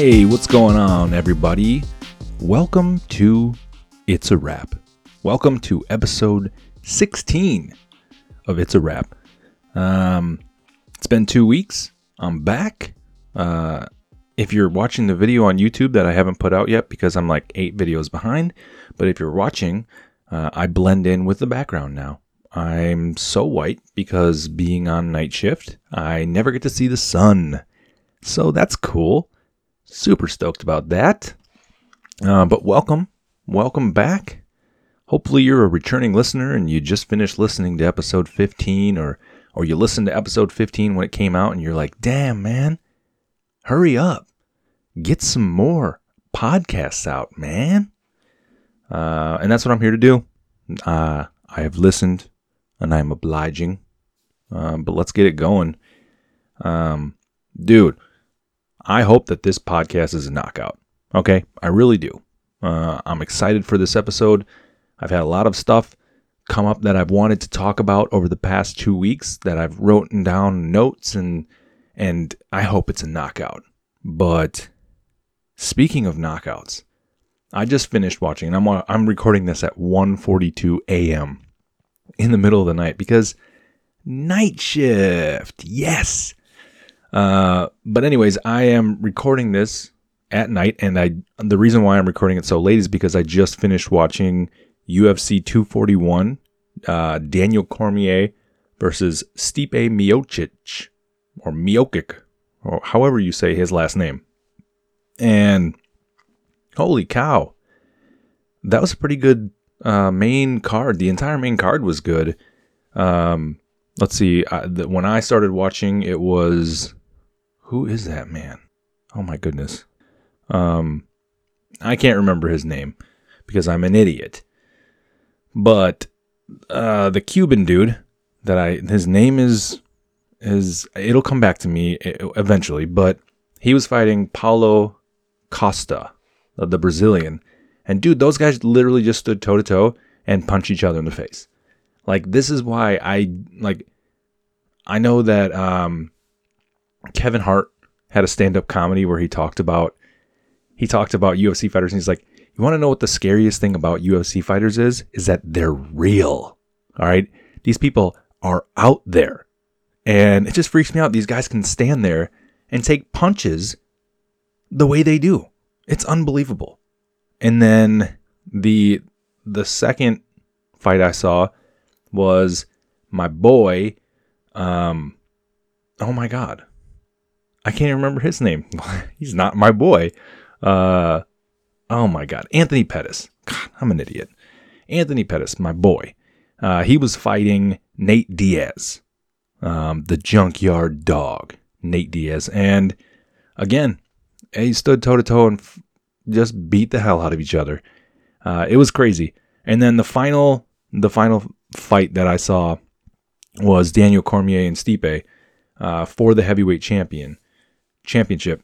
Hey, what's going on, everybody? Welcome to It's a Wrap. Welcome to episode 16 of It's a Wrap. It's been 2 weeks. I'm back. If you're watching the video on YouTube that I haven't put out yet because I'm like 8 videos behind, but if you're watching, I blend in with the background now. I'm so white because being on night shift, I never get to see the sun. So that's cool. Super stoked about that. But welcome back. Hopefully you're a returning listener and you just finished listening to episode 15 or you listened to episode 15 when it came out and you're like, damn, man, hurry up. Get some more podcasts out, man. And that's what I'm here to do. I have listened and I'm obliging. But let's get it going. Dude, I hope that this podcast is a knockout. Okay? I really do. I'm excited for this episode. I've had a lot of stuff come up that I've wanted to talk about over the past 2 weeks that I've written down notes and I hope it's a knockout. But speaking of knockouts, I just finished watching and I'm recording this at 1:42 a.m. in the middle of the night because night shift. Yes. But anyways, I am recording this at night, and the reason why I'm recording it so late is because I just finished watching UFC 241, Daniel Cormier versus Stipe Miocic, or Miocic, or however you say his last name. And holy cow, that was a pretty good main card. The entire main card was good. Let's see, when I started watching, it was... Who is that man? Oh my goodness. I can't remember his name because I'm an idiot. But the Cuban dude his name is it'll come back to me eventually, but he was fighting Paulo Costa, the Brazilian. And dude, those guys literally just stood toe to toe and punched each other in the face. Like, this is why I know that Kevin Hart had a stand-up comedy where he talked about UFC fighters, and he's like, you want to know what the scariest thing about UFC fighters is that they're real. All right? These people are out there. And it just freaks me out. These guys can stand there and take punches the way they do. It's unbelievable. And then the second fight I saw was my boy, oh my God, I can't even remember his name. He's not my boy. Oh my God, Anthony Pettis. God, I'm an idiot. Anthony Pettis, my boy. He was fighting Nate Diaz, the junkyard dog, Nate Diaz. And again, he stood toe to toe and just beat the hell out of each other. It was crazy. And then the final fight that I saw was Daniel Cormier and Stipe for the heavyweight championship.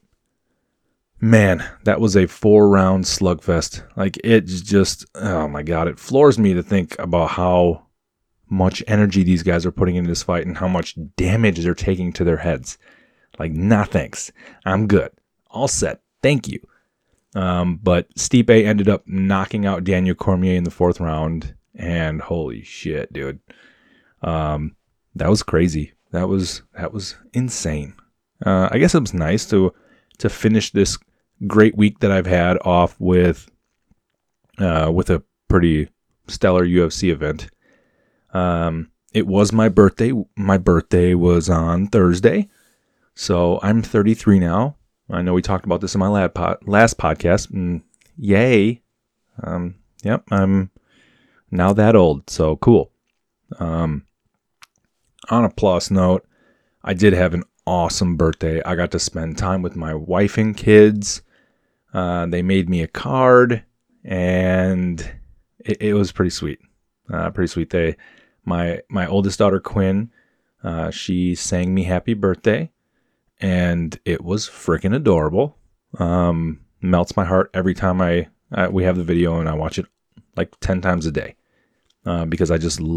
Man, that was a 4-round slugfest. Like, it's just, oh my God, it floors me to think about how much energy these guys are putting into this fight and how much damage they're taking to their heads. Like, nah, thanks. I'm good. All set. Thank you. But Stipe ended up knocking out Daniel Cormier in the 4th round, and holy shit, dude. That was crazy. That was insane. I guess it was nice to finish this great week that I've had off with a pretty stellar UFC event. It was my birthday. My birthday was on Thursday, so I'm 33 now. I know we talked about this in my last podcast. And yay! Yep, I'm now that old. So cool. On a plus note, I did have an awesome birthday. I got to spend time with my wife and kids. They made me a card, and it was pretty sweet. Pretty sweet. My oldest daughter Quinn, she sang me happy birthday, and it was freaking adorable. Melts my heart every time we have the video and I watch it like 10 times a day, because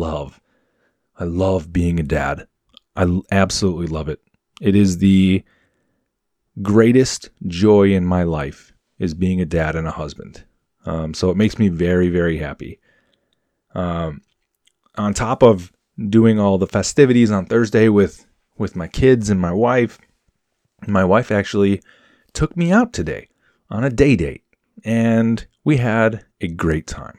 I love being a dad. I absolutely love it. It is greatest joy in my life is being a dad and a husband. So it makes me very, very happy. On top of doing all the festivities on Thursday with my kids and my wife actually took me out today on a day date, and we had a great time.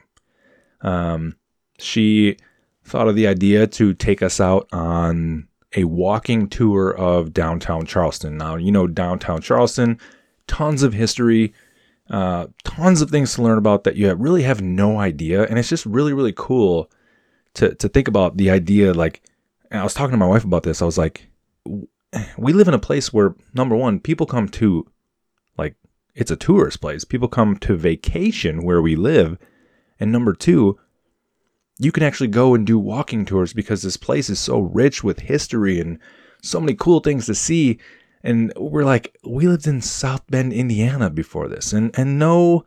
She thought of the idea to take us out on a walking tour of downtown Charleston. Now, downtown Charleston, tons of history, tons of things to learn about that you really have no idea. And it's just really, really cool to think about the idea. Like, and I was talking to my wife about this. I was like, we live in a place where, number one, people come to, like, it's a tourist place. People come to vacation where we live. And number two, you can actually go and do walking tours because this place is so rich with history and so many cool things to see. And we're like, we lived in South Bend, Indiana before this. And no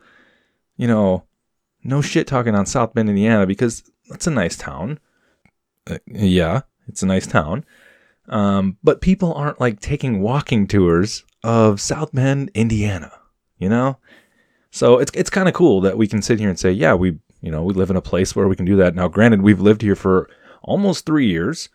shit talking on South Bend, Indiana, because that's a nice town. Yeah, it's a nice town. But people aren't like taking walking tours of South Bend, Indiana, So it's kind of cool that we can sit here and say, yeah, we live in a place where we can do that. Now, granted, we've lived here for almost 3 years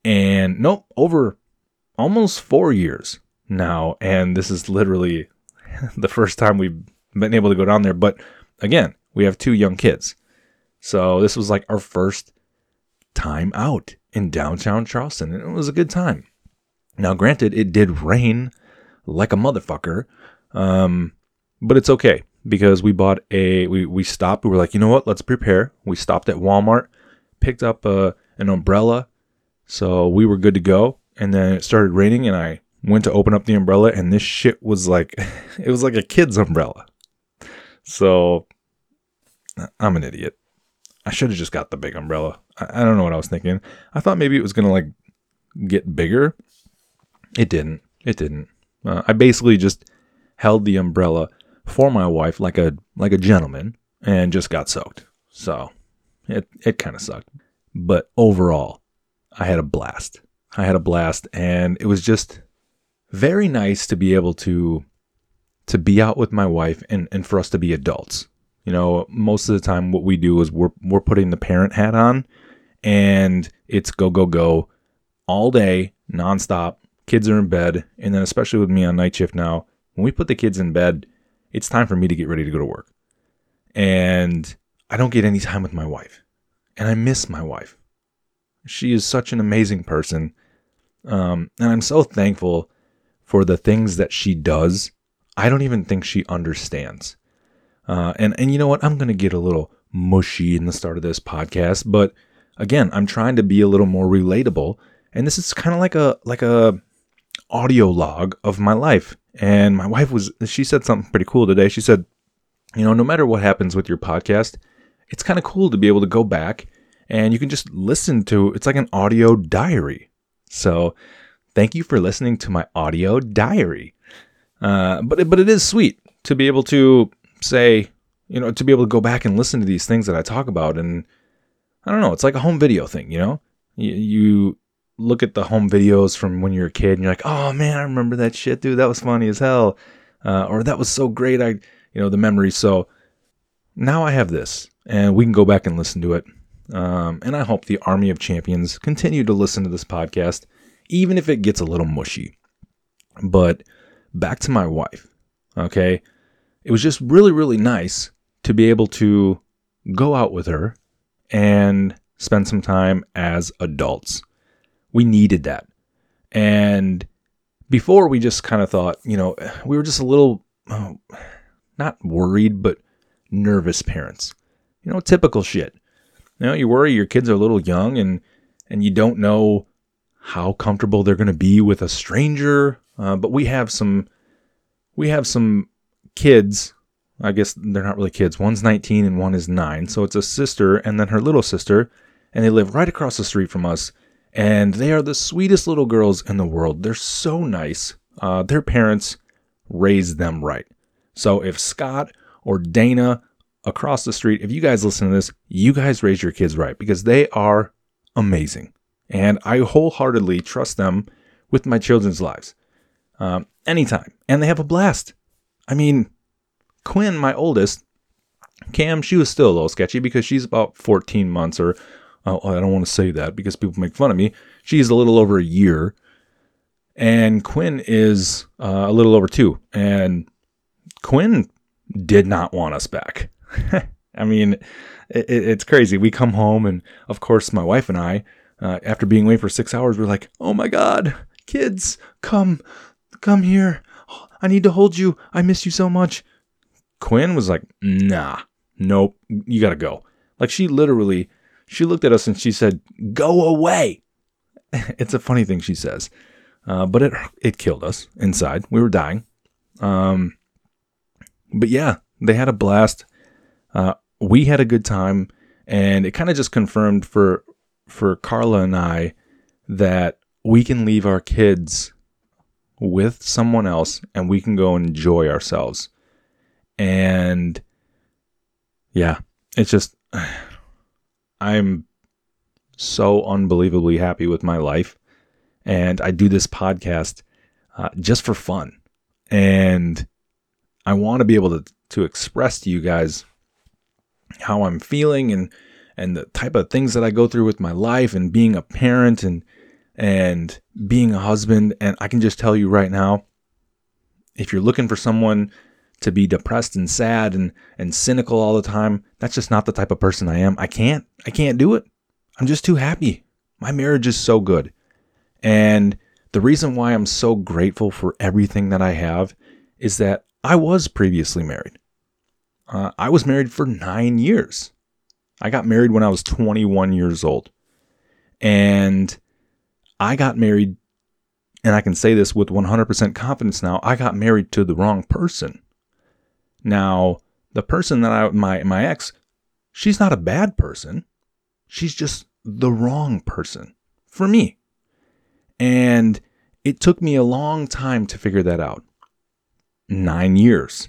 over almost 4 years now. And this is literally the first time we've been able to go down there. But again, we have 2 young kids. So this was like our first time out in downtown Charleston. And it was a good time. Now, granted, it did rain like a motherfucker. But it's okay. Because we bought we stopped. We were like, you know what? Let's prepare. We stopped at Walmart, picked up an umbrella, so we were good to go. And then it started raining, and I went to open up the umbrella, and this shit was like, it was like a kid's umbrella. So I'm an idiot. I should have just got the big umbrella. I don't know what I was thinking. I thought maybe it was gonna like get bigger. It didn't. I basically just held the umbrella for my wife like a gentleman and just got soaked. So it kind of sucked. But overall, I had a blast. And it was just very nice to be able to be out with my wife and for us to be adults. Most of the time what we do is we're putting the parent hat on, and it's go all day, nonstop. Kids are in bed. And then especially with me on night shift now, when we put the kids in bed, it's time for me to get ready to go to work. And I don't get any time with my wife. And I miss my wife. She is such an amazing person. And I'm so thankful for the things that she does. I don't even think she understands. And you know what? I'm going to get a little mushy in the start of this podcast. But again, I'm trying to be a little more relatable. And this is kind of like a audio log of my life. And my wife she said something pretty cool today. She said, no matter what happens with your podcast, it's kind of cool to be able to go back and you can just listen to, it's like an audio diary. So thank you for listening to my audio diary. But it is sweet to be able to say, to be able to go back and listen to these things that I talk about. And I don't know, it's like a home video thing, you look at the home videos from when you're a kid and you're like, oh man, I remember that shit, dude. That was funny as hell. Or that was so great. The memories. So now I have this and we can go back and listen to it. And I hope the Army of Champions continue to listen to this podcast, even if it gets a little mushy. But back to my wife. Okay. It was just really, really nice to be able to go out with her and spend some time as adults. We needed that. And before we just kind of thought, we were just a little, not worried, but nervous parents. Typical shit. You worry your kids are a little young and you don't know how comfortable they're going to be with a stranger. But we have some kids. I guess they're not really kids. One's 19 and one is 9. So it's a sister and then her little sister. And they live right across the street from us. And they are the sweetest little girls in the world. They're so nice. Their parents raised them right. So if Scott or Dana across the street, if you guys listen to this, you guys raise your kids right because they are amazing. And I wholeheartedly trust them with my children's lives. anytime. And they have a blast. I mean, Quinn, my oldest, Cam, she was still a little sketchy because she's about 14 months or, oh, I don't want to say that because people make fun of me. She's a little over a year. And Quinn is a little over 2. And Quinn did not want us back. I mean, it's crazy. We come home and, of course, my wife and I, after being away for 6 hours, we're like, oh my God, kids, come here. I need to hold you. I miss you so much. Quinn was like, nah, nope, you got to go. Like she looked at us and she said, go away. It's a funny thing she says. But it killed us inside. We were dying. But yeah, they had a blast. We had a good time, and it kind of just confirmed for Carla and I that we can leave our kids with someone else and we can go enjoy ourselves. And yeah, it's just, I'm so unbelievably happy with my life. And I do this podcast just for fun. And I want to be able to express to you guys how I'm feeling and the type of things that I go through with my life and being a parent and being a husband. And I can just tell you right now, if you're looking for someone to be depressed and sad and cynical all the time, that's just not the type of person I am. I can't do it. I'm just too happy. My marriage is so good. And the reason why I'm so grateful for everything that I have is that I was previously married. I was married for 9 years. I got married when I was 21 years old. And I got married, and I can say this with 100% confidence now, I got married to the wrong person. Now, the person that my ex, she's not a bad person. She's just the wrong person for me. And it took me a long time to figure that out. 9 years.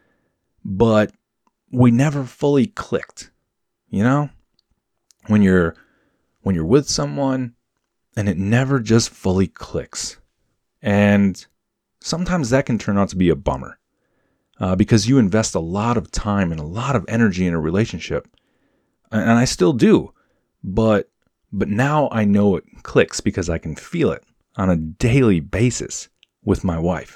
But we never fully clicked. You know? When you're with someone and it never just fully clicks. And sometimes that can turn out to be a bummer. Because you invest a lot of time and a lot of energy in a relationship. And I still do. But now I know it clicks because I can feel it on a daily basis with my wife.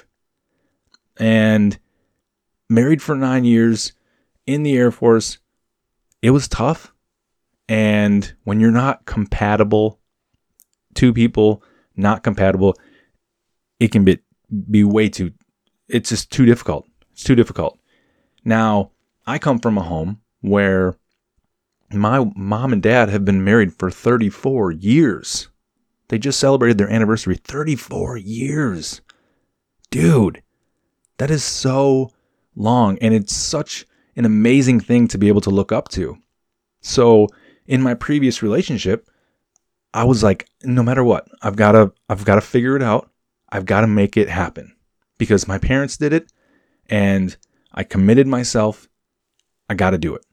And married for 9 years in the Air Force, it was tough. And when you're not compatible, two people not compatible, it can be way too, it's just too difficult. It's too difficult. Now, I come from a home where my mom and dad have been married for 34 years. They just celebrated their anniversary, 34 years. Dude, that is so long. And it's such an amazing thing to be able to look up to. So in my previous relationship, I was like, no matter what, I've got to figure it out. I've got to make it happen because my parents did it and I committed myself. I got to do it.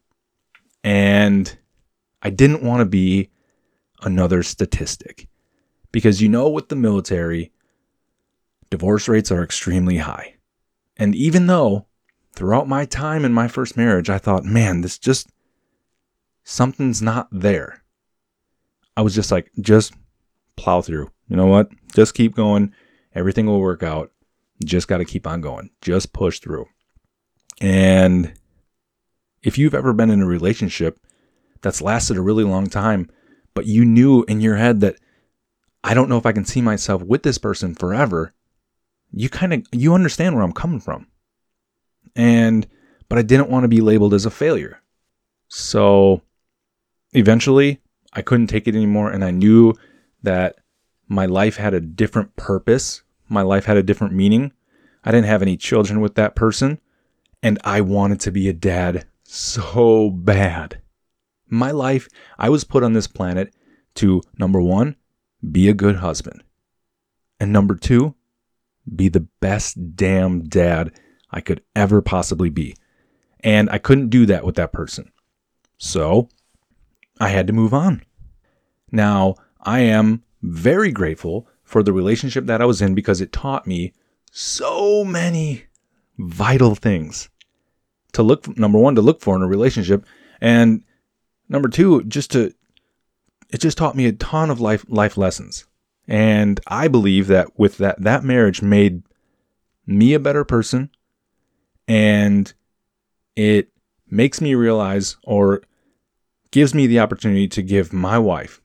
And I didn't want to be another statistic because, with the military, divorce rates are extremely high. And even though throughout my time in my first marriage, I thought, man, something's not there. I was just like, just plow through. You know what? Just keep going. Everything will work out. Just got to keep on going. Just push through. And if you've ever been in a relationship that's lasted a really long time, but you knew in your head that I don't know if I can see myself with this person forever, you understand where I'm coming from. But I didn't want to be labeled as a failure. So eventually I couldn't take it anymore. And I knew that my life had a different purpose. My life had a different meaning. I didn't have any children with that person. And I wanted to be a dad so bad. My life, I was put on this planet to, number 1, be a good husband. And number 2, be the best damn dad I could ever possibly be. And I couldn't do that with that person. So I had to move on. Now, I am very grateful for the relationship that I was in because it taught me so many vital things to look, number one, to look for in a relationship. And number two, it just taught me a ton of life lessons. And I believe that with that marriage made me a better person, and it makes me realize, or gives me the opportunity to give my wife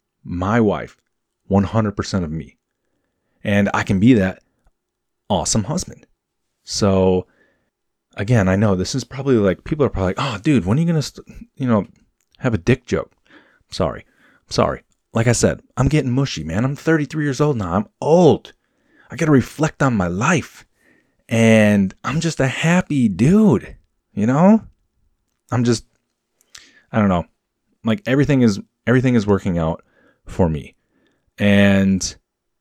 100% of me. And I can be that awesome husband. So again, I know this is probably like, people are probably like, oh dude, when are you going to, have a dick joke? Sorry. Like I said, I'm getting mushy, man. I'm 33 years old now. I'm old. I got to reflect on my life. And I'm just a happy dude, I don't know. Like everything is working out for me. And,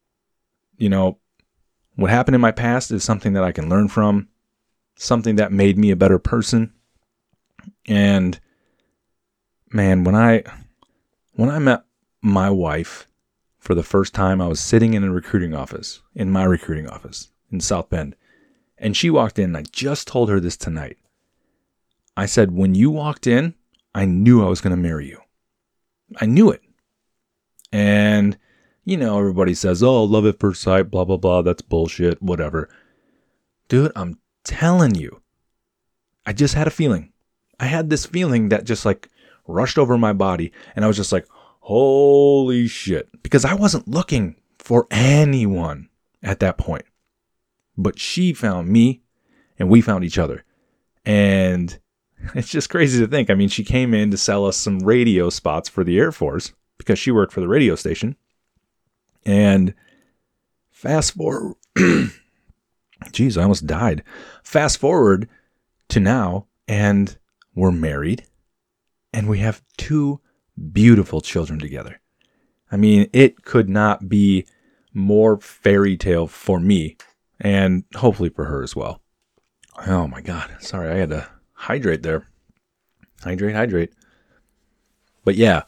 what happened in my past is something that I can learn from, something that made me a better person. And man, when I met my wife for the first time, I was sitting in my recruiting office in South Bend. And she walked in, and I just told her this tonight. I said, when you walked in, I knew I was going to marry you. I knew it. And, everybody says, oh, love at first sight, blah, blah, blah. That's bullshit, whatever. Dude, I'm telling you, I just had a feeling. I had this feeling that just like rushed over my body. And I was just like, holy shit. Because I wasn't looking for anyone at that point. But she found me, and we found each other. And it's just crazy to think. I mean, she came in to sell us some radio spots for the Air Force because she worked for the radio station. And fast forward, geez, I almost died. Fast forward to now, and we're married, and we have 2 beautiful children together. I mean, it could not be more fairy tale for me, and hopefully for her as well. Oh my God. Sorry, I had to hydrate there. Hydrate. But yeah,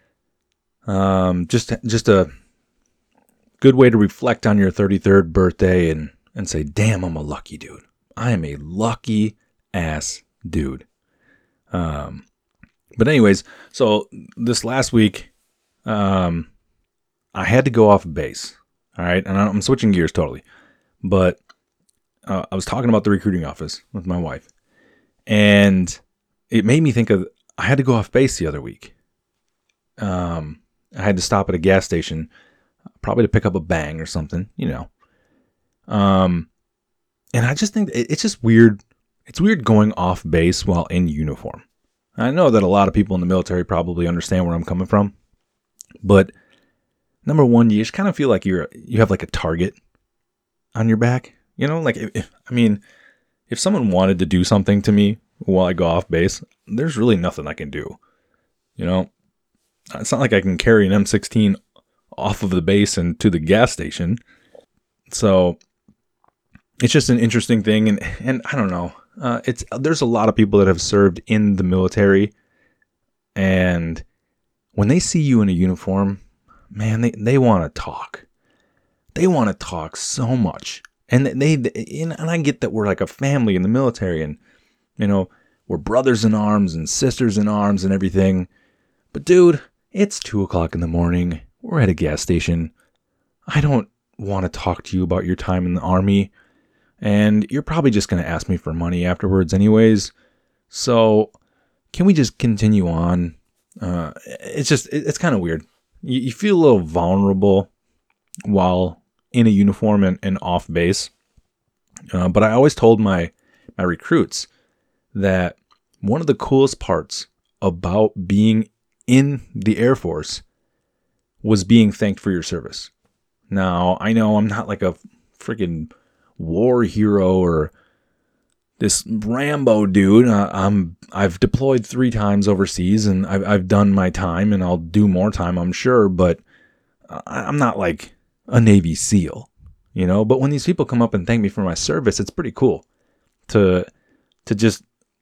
just a good way to reflect on your 33rd birthday and say, damn, I'm a lucky dude. I am a lucky ass dude. But anyways, so this last week, I had to go off base. All right. And I'm switching gears totally. But I was talking about the recruiting office with my wife, and it made me think of, I had to go off base the other week. I had to stop at a gas station, probably to pick up a bang or something, and I just think it's just weird. It's weird going off base while in uniform. I know that a lot of people in the military probably understand where I'm coming from, but number one, you just kind of feel like you have like a target on your back, like if someone wanted to do something to me while I go off base, there's really nothing I can do. It's not like I can carry an M16 off of the base and to the gas station. So it's just an interesting thing. And I don't know, there's a lot of people that have served in the military, and when they see you in a uniform, man, they want to talk. They want to talk so much. And and I get that we're like a family in the military, and, we're brothers in arms and sisters in arms and everything. But dude, it's 2:00 in the morning. We're at a gas station. I don't want to talk to you about your time in the Army. And you're probably just going to ask me for money afterwards anyways. So can we just continue on? It's kind of weird. You feel a little vulnerable while in a uniform and off base. But I always told my recruits that one of the coolest parts about being in the Air Force was being thanked for your service. Now, I know I'm not like a freaking war hero or this Rambo dude. I've deployed 3 times overseas, and I've done my time, and I'll do more time, I'm sure, but I'm not like a Navy SEAL, but when these people come up and thank me for my service, it's pretty cool to just,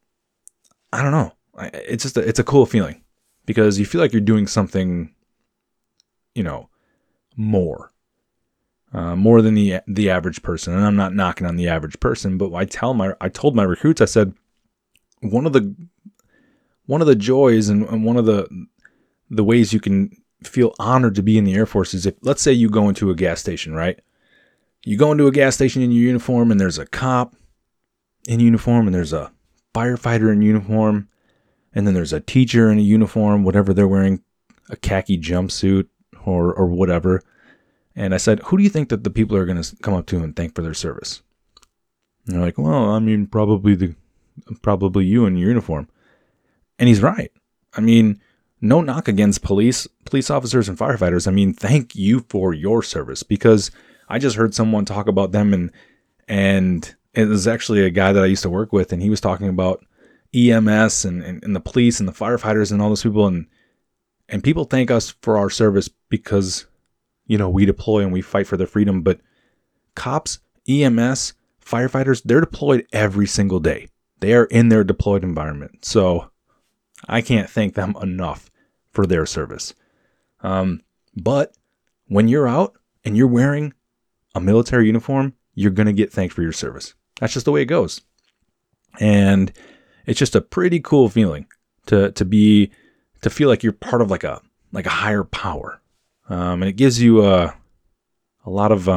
I don't know. It's a cool feeling because you feel like you're doing something, more. more than the average person. And I'm not knocking on the average person, but I told my recruits, I said, one of the joys and one of the ways you can feel honored to be in the Air Force is if, let's say you go into a gas station, right? You go into a gas station in your uniform and there's a cop in uniform and there's a firefighter in uniform and then there's a teacher in a uniform, whatever they're wearing, a khaki jumpsuit or whatever. And I said, who do you think that the people are going to come up to and thank for their service? And they're like, well, I mean, probably you in your uniform. And he's right. I mean, no knock against police officers and firefighters. I mean, thank you for your service, because I just heard someone talk about them and it was actually a guy that I used to work with, and he was talking about EMS and the police and the firefighters and all those people, and people thank us for our service because, you know, we deploy and we fight for their freedom. But cops, EMS, firefighters, they're deployed every single day. They are in their deployed environment. So I can't thank them enough for their service. But when you're out and you're wearing a military uniform, you're going to get thanked for your service. That's just the way it goes. And it's just a pretty cool feeling to feel like you're part of like a higher power. And it gives you a lot of,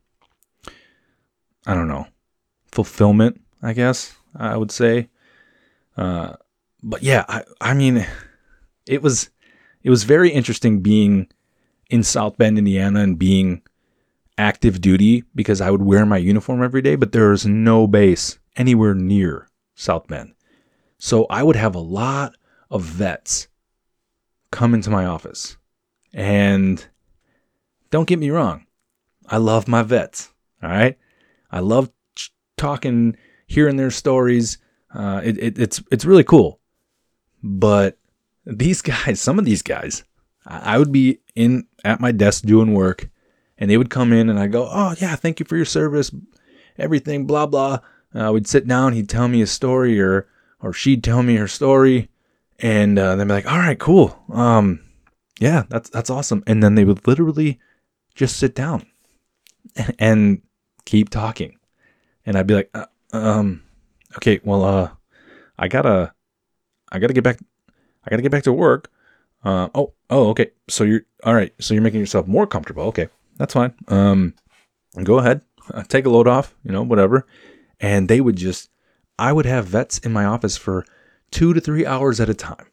fulfillment, I guess I would say. But yeah, I mean, it was very interesting being in South Bend, Indiana, and being active duty, because I would wear my uniform every day, but there is no base anywhere near South Bend. So I would have a lot of vets come into my office. And don't get me wrong, I love my vets. All right. I love talking, hearing their stories. It's really cool. But these guys, some of these guys, I would be at my desk doing work, and they would come in and I'd go, oh yeah, thank you for your service, everything, blah, blah. We'd sit down, he'd tell me a story or she'd tell me her story, and they'd be like, all right, cool. Yeah, that's awesome. And then they would literally just sit down and keep talking. And I'd be like, okay, well, I gotta get back. I gotta get back to work. Okay. So you're all right. So you're making yourself more comfortable. Okay, that's fine. Go ahead, take a load off. You know, whatever. And they would I would have vets in my office for 2 to 3 hours at a time.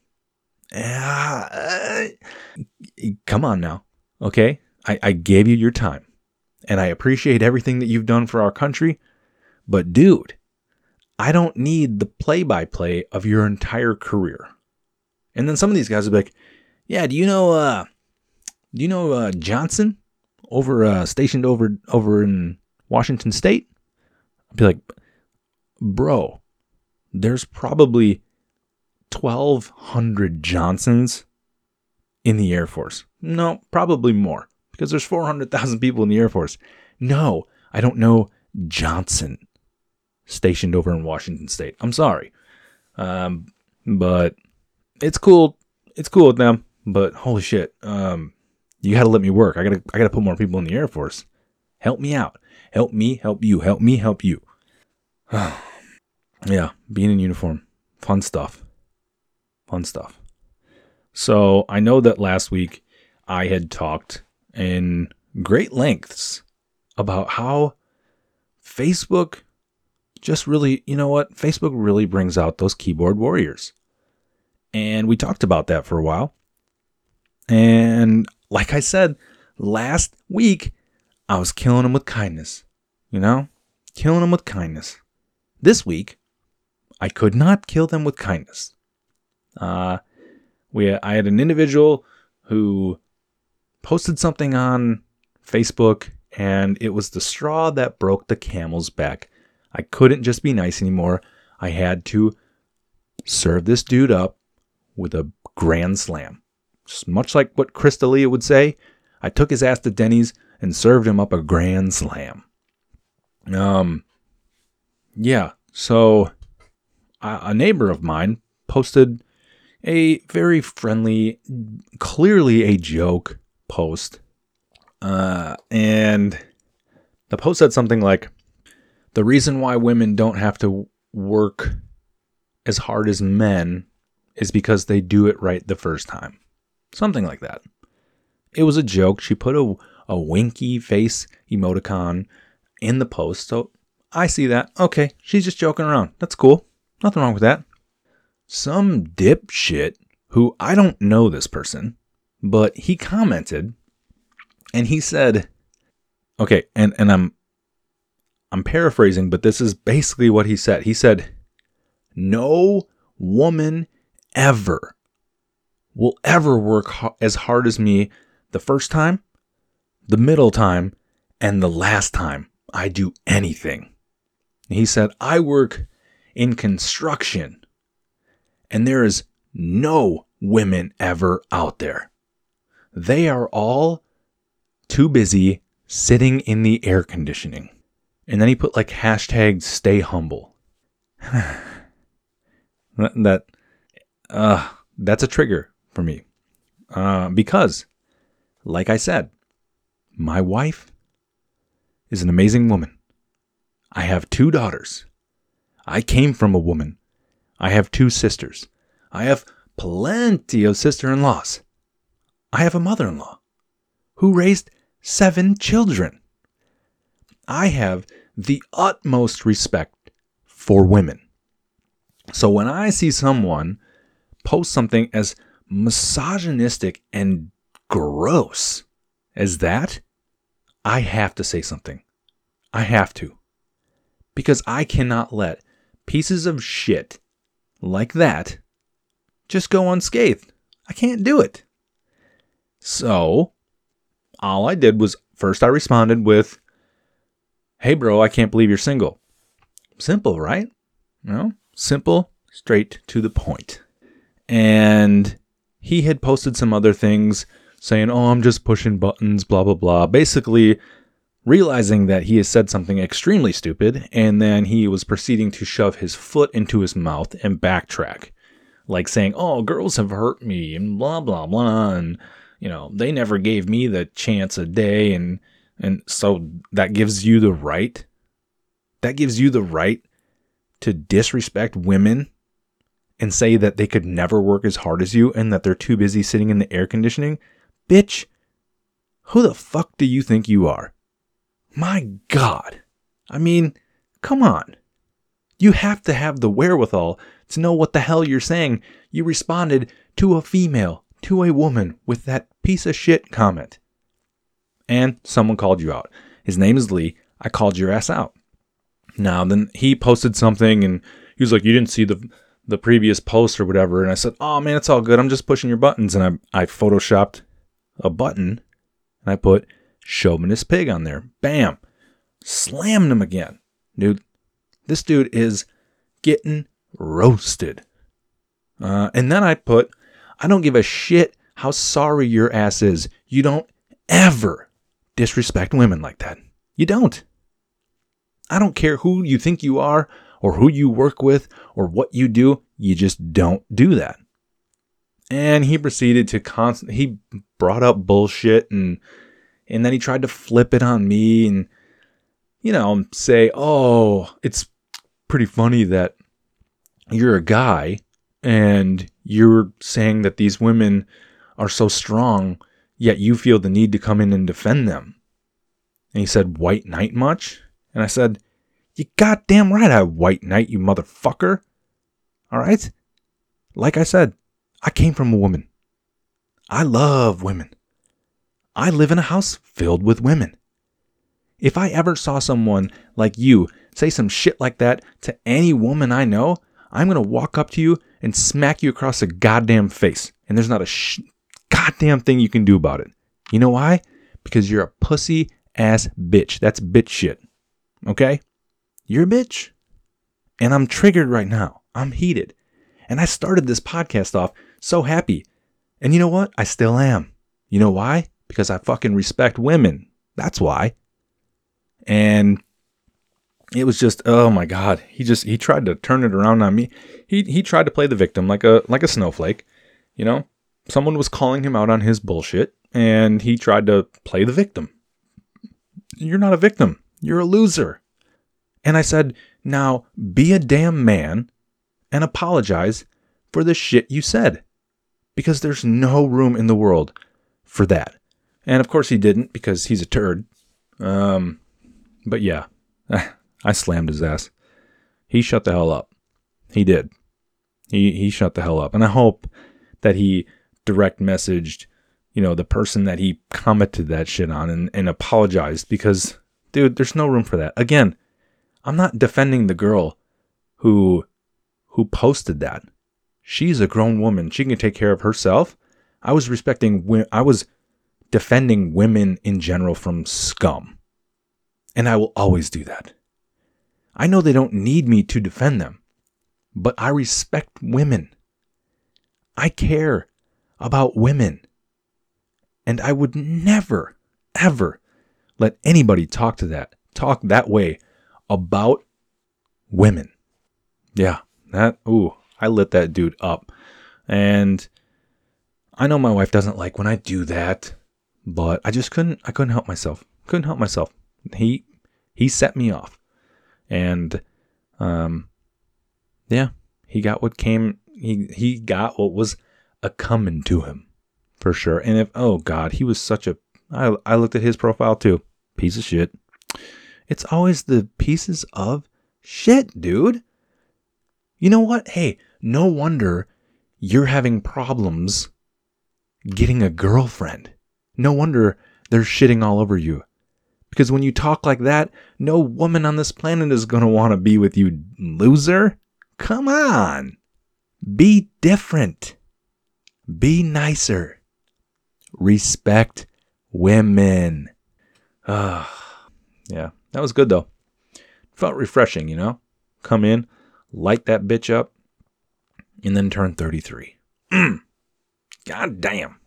Come on now. Okay. I gave you your time, and I appreciate everything that you've done for our country. But dude, I don't need the play-by-play of your entire career. And then some of these guys would be like, yeah, do you know Johnson stationed over in Washington State? I'd be like, bro, there's probably 1,200 Johnsons in the Air Force. No, probably more, because there's 400,000 people in the Air Force. No, I don't know Johnson stationed over in Washington State. I'm sorry. But it's cool. It's cool with them, but holy shit. You got to let me work. I got to put more people in the Air Force. Help me out. Help me help you. Help me help you. Yeah, being in uniform. Fun stuff. Fun stuff. So I know that last week I had talked in great lengths about how Facebook just really, you know what? Facebook really brings out those keyboard warriors. And we talked about that for a while. And like I said, last week, I was killing them with kindness. You know? Killing them with kindness. This week, I could not kill them with kindness. I had an individual who posted something on Facebook, and it was the straw that broke the camel's back. I couldn't just be nice anymore. I had to serve this dude up with a grand slam. Just much like what Chris D'Elia would say, I took his ass to Denny's and served him up a grand slam. Yeah, so a neighbor of mine posted a very friendly, clearly a joke post. And The post said something like, the reason why women don't have to work as hard as men is because they do it right the first time. Something like that. It was a joke. She put a winky face emoticon in the post. So I see that. Okay, she's just joking around. That's cool. Nothing wrong with that. Some dipshit who I don't know this person, but he commented and he said, okay, and I'm paraphrasing, but this is basically what he said. He said, no woman ever will ever work as hard as me the first time, the middle time, and the last time I do anything. He said, I work in construction, and there is no women ever out there. They are all too busy sitting in the air conditioning. And then he put like hashtag stay humble. That's a trigger for me. Because, like I said, my wife is an amazing woman. I have 2 daughters. I came from a woman. I have 2 sisters. I have plenty of sister-in-laws. I have a mother-in-law who raised 7 children. I have the utmost respect for women. So when I see someone post something as misogynistic and gross as that, I have to say something. I have to. Because I cannot let pieces of shit like that just go unscathed. I can't do it. So, all I did was, first I responded with, hey bro, I can't believe you're single. Simple, right? Simple, straight to the point. And he had posted some other things saying, oh, I'm just pushing buttons, blah, blah, blah. Basically realizing that he has said something extremely stupid, and then he was proceeding to shove his foot into his mouth and backtrack. Like saying, oh, girls have hurt me, and blah, blah, blah, and, they never gave me the chance a day, and so that gives you the right. That gives you the right to disrespect women and say that they could never work as hard as you and that they're too busy sitting in the air conditioning. Bitch, who the fuck do you think you are? My God. I mean, come on. You have to have the wherewithal to know what the hell you're saying. You responded to a female, to a woman with that piece of shit comment. And someone called you out. His name is Lee. I called your ass out. Now, then he posted something and he was like, you didn't see the previous post or whatever. And I said, oh man, it's all good. I'm just pushing your buttons. And I photoshopped a button and I put chauvinist pig on there. Bam. Slammed him again. Dude, this dude is getting roasted. And then I put, I don't give a shit how sorry your ass is. You don't ever disrespect women like that. You don't. I don't care who you think you are or who you work with or what you do. You just don't do that. And he proceeded to he brought up bullshit and then he tried to flip it on me and, say, oh, it's pretty funny that you're a guy and you're saying that these women are so strong, yet you feel the need to come in and defend them. And he said, white knight much? And I said, you goddamn right I white knight, you motherfucker. All right? Like I said, I came from a woman. I love women. I live in a house filled with women. If I ever saw someone like you say some shit like that to any woman I know, I'm going to walk up to you and smack you across the goddamn face. And there's not a goddamn thing you can do about it. You know why? Because you're a pussy ass bitch. That's bitch shit. Okay? You're a bitch. And I'm triggered right now. I'm heated. And I started this podcast off so happy. And you know what? I still am. You know why? Because I fucking respect women. That's why. And it was just, oh my God. He tried to turn it around on me. He tried to play the victim like a snowflake. Someone was calling him out on his bullshit and he tried to play the victim. You're not a victim. You're a loser. And I said, now be a damn man and apologize for the shit you said. Because there's no room in the world for that. And of course he didn't, because he's a turd. But yeah, I slammed his ass. He shut the hell up. He did. He shut the hell up. And I hope that he direct messaged, the person that he commented that shit on and apologized, because, dude, there's no room for that. Again, I'm not defending the girl who posted that. She's a grown woman. She can take care of herself. I was defending women in general from scum. And I will always do that. I know they don't need me to defend them, but I respect women. I care about women. And I would never, ever let anybody talk that way about women. Yeah, I lit that dude up. And I know my wife doesn't like when I do that, but I couldn't help myself. He set me off. And he got what he got what was a coming to him, for sure. And he was I looked at his profile too. Piece of shit. It's always the pieces of shit, dude. You know what? Hey, no wonder you're having problems getting a girlfriend. No wonder they're shitting all over you. Because when you talk like that, no woman on this planet is going to want to be with you, loser. Come on. Be different. Be nicer. Respect women. Yeah, that was good though. Felt refreshing, Come in, light that bitch up, and then turn 33. God damn.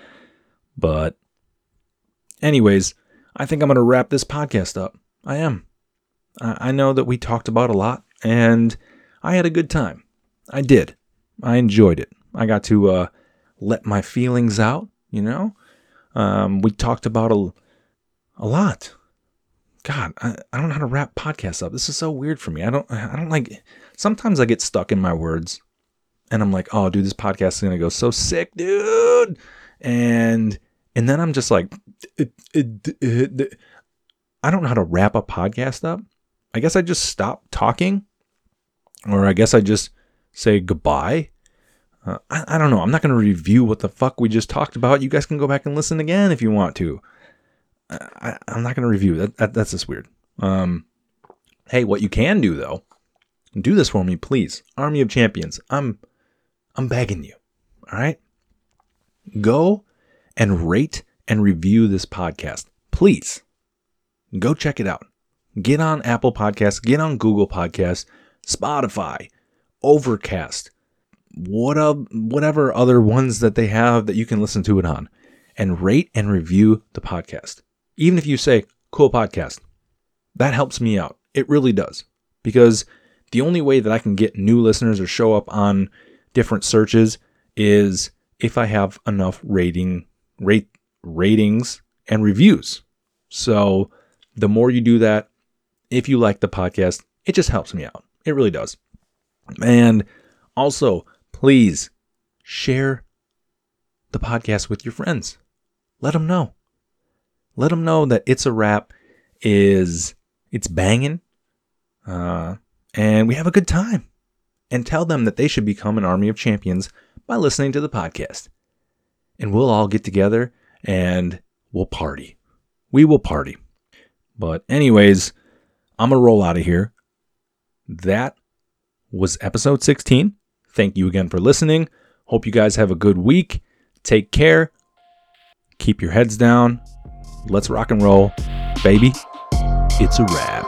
But anyways, I think I'm going to wrap this podcast up. I am. I know that we talked about a lot, and I had a good time. I did. I enjoyed it. I got to let my feelings out, We talked about a lot. God, I don't know how to wrap podcasts up. This is so weird for me. I don't like, sometimes I get stuck in my words, and I'm like, oh, dude, this podcast is going to go so sick, dude. And then I'm just like, I don't know how to wrap a podcast up. I guess I just stop talking, or I guess I just say goodbye. I don't know. I'm not going to review what the fuck we just talked about. You guys can go back and listen again if you want to. I'm not going to review that. That's just weird. Hey, what you can do though, do this for me, please. Army of Champions. I'm begging you. All right. Go and rate and review this podcast. Please go check it out. Get on Apple Podcasts, get on Google Podcasts, Spotify, Overcast, whatever other ones that they have that you can listen to it on, and rate and review the podcast. Even if you say, cool podcast, that helps me out. It really does. Because the only way that I can get new listeners or show up on different searches is if I have enough ratings and reviews. So the more you do that, if you like the podcast, it just helps me out. It really does. And also, please share the podcast with your friends. Let them know. Let them know that It's a Wrap it's banging. And we have a good time. And tell them that they should become an Army of Champions by listening to the podcast. And we'll all get together and we'll party. We will party. But anyways, I'm going to roll out of here. That was episode 16. Thank you again for listening. Hope you guys have a good week. Take care. Keep your heads down. Let's rock and roll. Baby, it's a wrap.